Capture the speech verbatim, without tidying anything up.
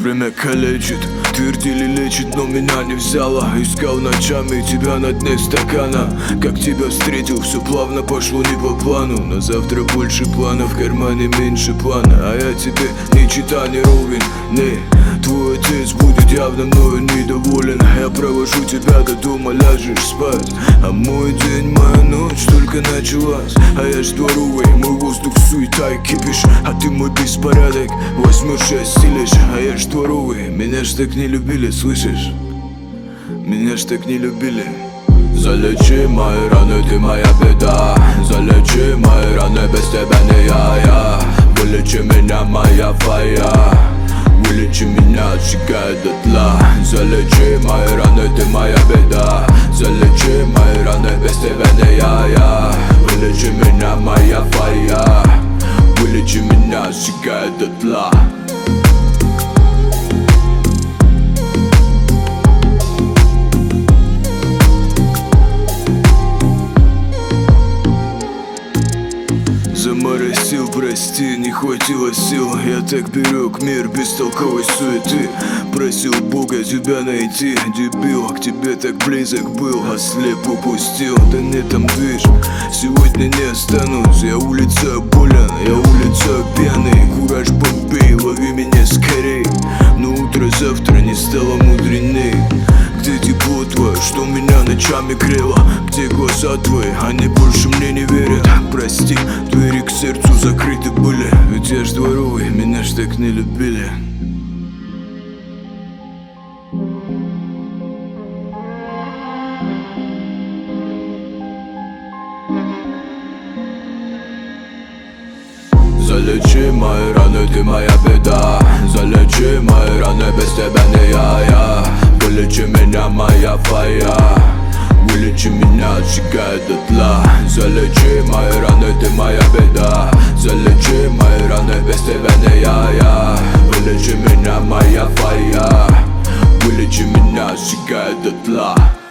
Время калечит, твердили лечит, но меня не взяло. Искал ночами тебя на дне стакана. Как тебя встретил, все плавно пошло не по плану. На завтра больше планов, в кармане меньше плана. А я тебе ни чита, ни ровень, не. Твой отец будет явно мною недоволен. Я провожу тебя до дома, ляжешь спать. А мой день, моя ночь только началась. А я ж дворовый, мой воздух суета и кипиш. А ты мой беспорядок, возьмешь и осилишь. А я ж дворовый, меня ж так не любили, слышишь? Меня ж так не любили. Залечи мои раны, ты моя беда. Залечи мои раны, без тебя не я, я. Вылечи меня, моя фая. Вылечи меня, отжигай дотла. Залечи мои раны, ты моя беда. Залечи мои раны, без тебя не я, я. Вылечи меня, моя фая. Вылечи меня, отжигай дотла. Заморосил, прости, не хватило сил. Я так берег мир без толковой суеты. Просил Бога тебя найти, дебил. К тебе так близок был, а слеп упустил. Да нет там движ, сегодня не останусь. Я улица болен, я улица пьяный. Кураж побей, лови меня скорей. Но утро завтра не стало мудреней. Где тепло твое, что меня ночами грело? Где глаза твои, они больше мне не верят? Прости, двери к сердцу закрыты были. Ведь я ж дворовый, меня ж так не любили. Залечи мои раны, ты моя беда. Залечи мои раны, без тебя не я, я. Вылечи меня, моя фая. Вылечи меня, отжигай дотла. Залечи мои раны, ты моя беда. Залечи мои раны, без тебя не я, я. Вылечи меня, моя фая. Вылечи меня, отжигай дотла.